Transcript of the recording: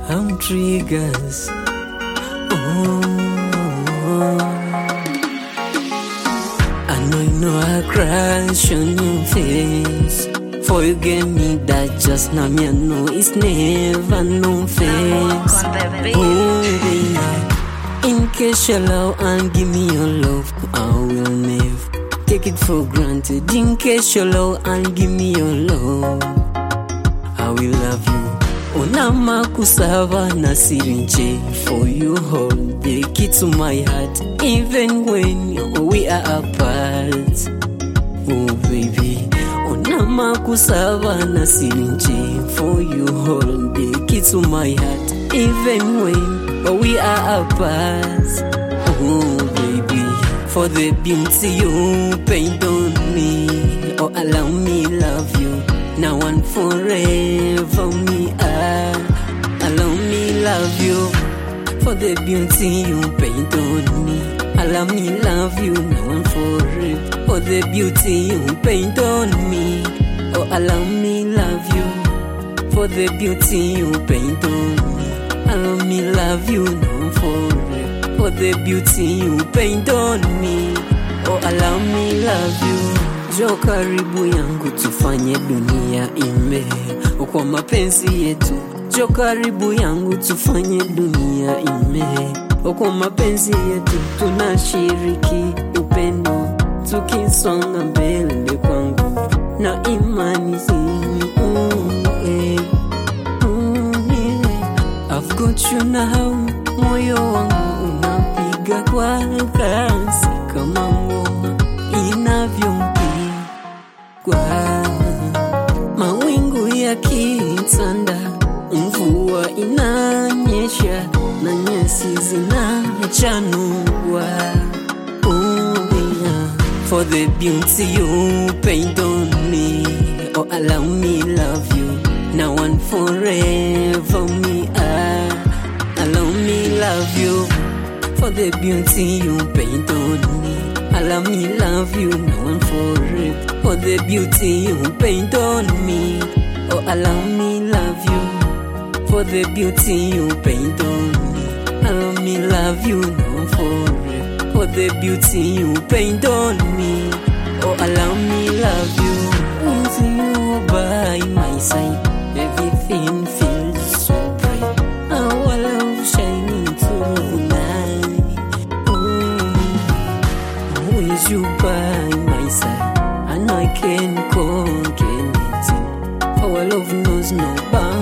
I'm triggers. Oh, I know I crash on your face. For you gave me that just now, me I know it's never no face. Oh, baby, in case you love and give me your love, I will never take it for granted. In case you love and give me your love, I will love you. Onama kusava na sirinje, for you hold the key to my heart, even when we are apart. Oh baby, onama kusava na sirinje, for you hold the key to my heart, even when we are apart. Oh baby, for the beauty you paint on me, oh allow me love you now and forever. Me allow me love you. For the beauty you paint on me, allow me love you now and forever. For the beauty you paint on me, oh allow me love you. For the beauty you paint on me, allow me love you now and forever. For the beauty you paint on me, oh allow me love you. Jo karibu yangu tufanye dunia ime kwa mapenzi yetu. Jo karibu yangu tufanye dunia ime kwa mapenzi yetu. Tunashiriki upendo tukisonga mbele kwangu na imani zini. I've got you now, moyo wangu unapiga kwa kasi kama ngoma inavyompiga. Mawingu yakitanda, mvua inanyesha na nyasi zinachanua. Oh yeah, for the beauty you paint on me, oh allow me love you now and forever. Me allow me love you. For the beauty you paint on me, allow me love you now and forever. For the beauty you paint on me, oh allow me love you. For the beauty you paint on me, allow me love you now and forever. For the beauty you paint on me, oh allow me love you. With you by my side, everything feels so bright. Our love shining through the night. With you by my side, and I can't conquer anything. Our love knows no bounds.